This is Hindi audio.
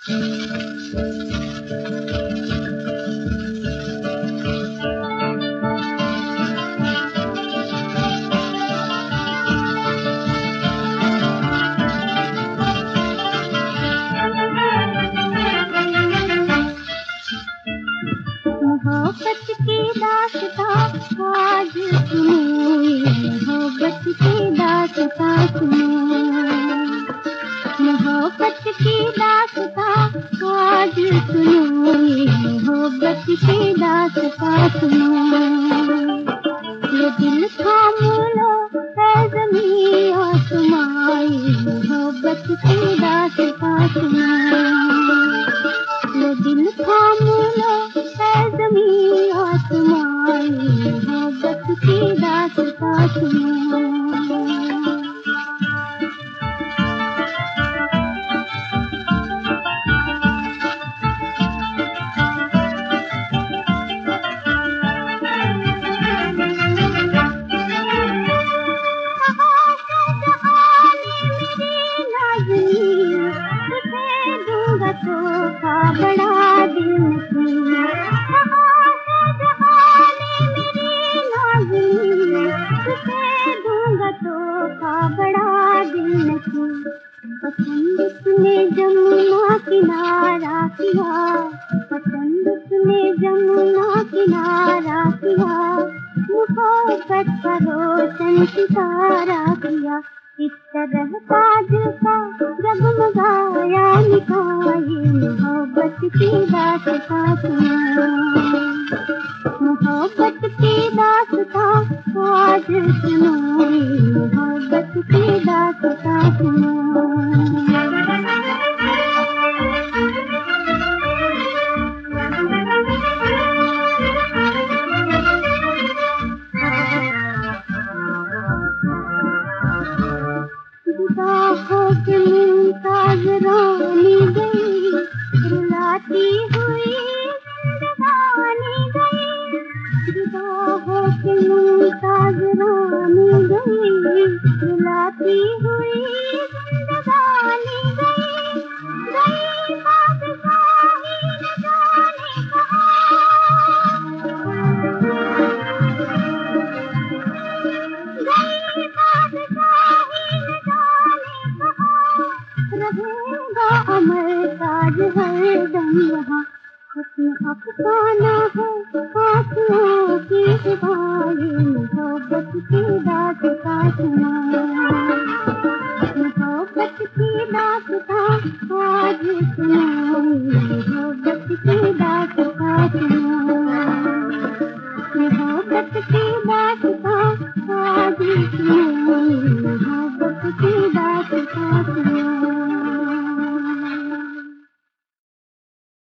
मोहब्बत की दास्तां आज सुनो, मोहब्बत की दास्तां सुनो। मोहब्बत की दास्तां आज सुनो, मोहब्बत की दास्तां सुनो। ये दिल थाम लो है ज़मीं आसमां, मोहब्बत की दास्तां सुनो। ये दिल थाम लो है ज़मीं आसमां, मोहब्बत की दास्तां सुनो। तोहफा बड़ा दिल नसीब, मेरी नाज़नीं, तुझे दूंगा तोहफा बड़ा दिल नसीब। पसंद तूने जमुना किनारा किया, पसंद तूने जमुना किनारा किया, मोहब्बत का रोशन सितारा किया। इस तरह ताज का जगमगाया निकाय, मोहब्बत की दास्तां सुनो। मोहब्बत की दास्तां आज सुनो, मोहब्बत की दास्तां सुनो। होके मुमताज रानी गई, रुलाती हुई जिंदगानी गई। जुदा होके मुमताज रानी गई, रुलाती हुई जिंदगानी गई। गई बादशाही न जाने कहाँ, गई बादशाही रहेगा अमर ताज हरदम यहाँ। अपने अफसाना है आंसुओं की जुबानी, मोहब्बत की दास्तां सुनो। मोहब्बत की दास्तां आज सुनो।